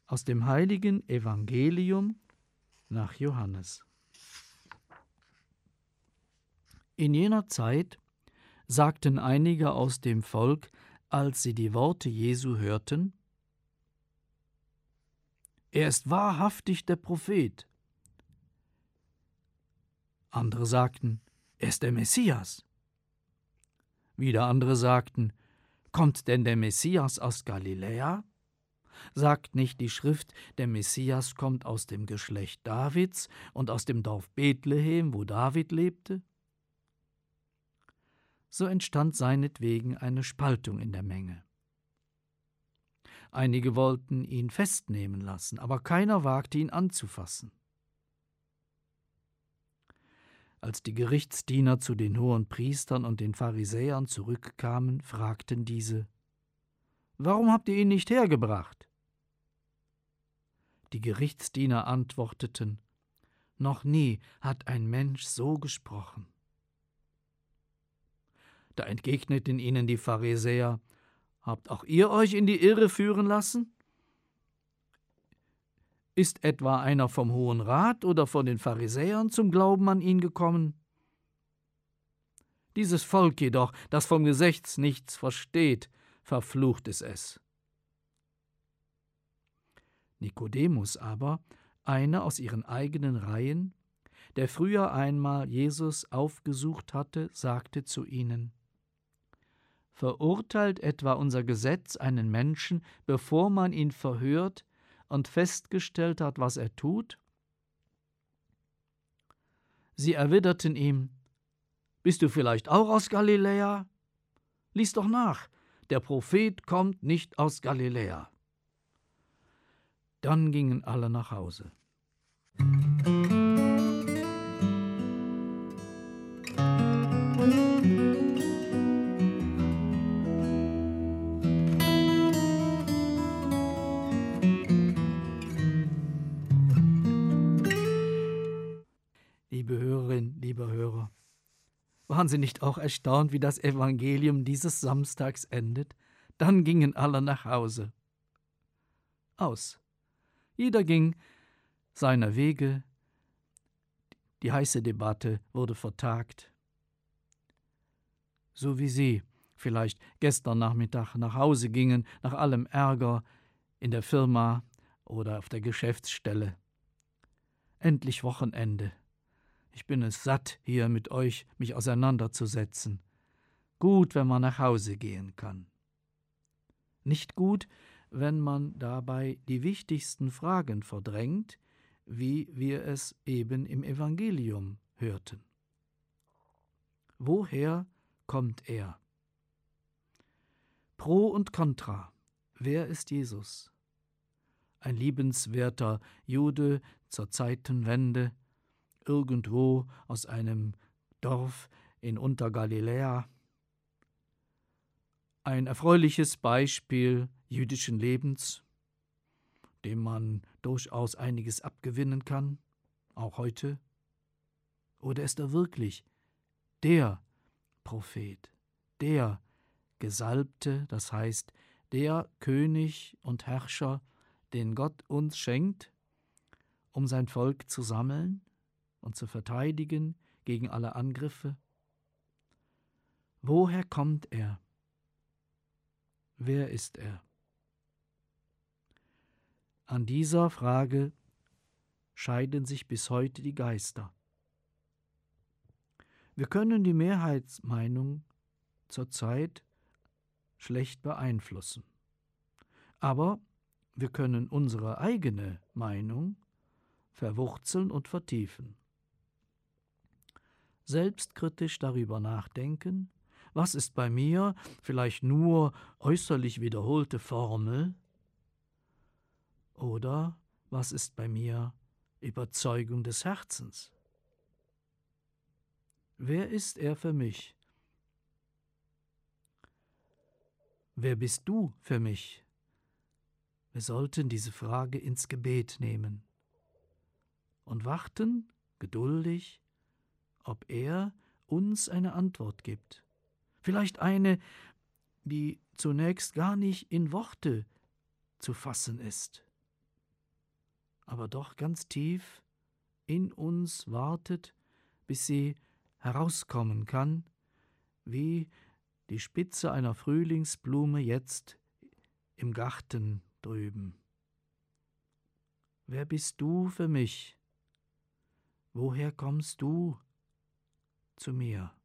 Aus dem heiligen Evangelium nach Johannes. In jener Zeit sagten einige aus dem Volk, als sie die Worte Jesu hörten: Er ist wahrhaftig der Prophet. Andere sagten: Er ist der Messias. Wieder andere sagten: Kommt denn der Messias aus Galiläa? Sagt nicht die Schrift, der Messias kommt aus dem Geschlecht Davids und aus dem Dorf Bethlehem, wo David lebte? So entstand seinetwegen eine Spaltung in der Menge. Einige wollten ihn festnehmen lassen, aber keiner wagte ihn anzufassen. Als die Gerichtsdiener zu den Hohenpriestern und den Pharisäern zurückkamen, fragten diese: Warum habt ihr ihn nicht hergebracht? Die Gerichtsdiener antworteten: Noch nie hat ein Mensch so gesprochen. Da entgegneten ihnen die Pharisäer: Habt auch ihr euch in die Irre führen lassen? Ist etwa einer vom Hohen Rat oder von den Pharisäern zum Glauben an ihn gekommen? Dieses Volk jedoch, das vom Gesetz nichts versteht, verflucht es. Nikodemus aber, einer aus ihren eigenen Reihen, der früher einmal Jesus aufgesucht hatte, sagte zu ihnen: Verurteilt etwa unser Gesetz einen Menschen, bevor man ihn verhört und festgestellt hat, was er tut? Sie erwiderten ihm: Bist du vielleicht auch aus Galiläa? Lies doch nach, der Prophet kommt nicht aus Galiläa. Dann gingen alle nach Hause. Liebe Hörerinnen, liebe Hörer, waren Sie nicht auch erstaunt, wie das Evangelium dieses Samstags endet? Dann gingen alle nach Hause. Aus. Jeder ging seiner Wege. Die heiße Debatte wurde vertagt. So wie Sie vielleicht gestern Nachmittag nach Hause gingen, nach allem Ärger in der Firma oder auf der Geschäftsstelle. Endlich Wochenende. Ich bin es satt, hier mit euch mich auseinanderzusetzen. Gut, wenn man nach Hause gehen kann. Nicht gut, wenn man dabei die wichtigsten Fragen verdrängt, wie wir es eben im Evangelium hörten. Woher kommt er? Pro und Contra. Wer ist Jesus? Ein liebenswerter Jude zur Zeitenwende, irgendwo aus einem Dorf in Untergaliläa. Ein erfreuliches Beispiel jüdischen Lebens, dem man durchaus einiges abgewinnen kann, auch heute. Oder ist er wirklich der Prophet, der Gesalbte, das heißt der König und Herrscher, den Gott uns schenkt, um sein Volk zu sammeln und zu verteidigen gegen alle Angriffe? Woher kommt er? Wer ist er? An dieser Frage scheiden sich bis heute die Geister. Wir können die Mehrheitsmeinung zurzeit schlecht beeinflussen. Aber wir können unsere eigene Meinung verwurzeln und vertiefen. Selbstkritisch darüber nachdenken, was ist bei mir vielleicht nur äußerlich wiederholte Formel oder was ist bei mir Überzeugung des Herzens? Wer ist er für mich? Wer bist du für mich? Wir sollten diese Frage ins Gebet nehmen und warten, geduldig, ob er uns eine Antwort gibt. Vielleicht eine, die zunächst gar nicht in Worte zu fassen ist. aber doch ganz tief in uns wartet, bis sie herauskommen kann, wie die Spitze einer Frühlingsblume jetzt im Garten drüben. Wer bist du für mich? Woher kommst du zu mir?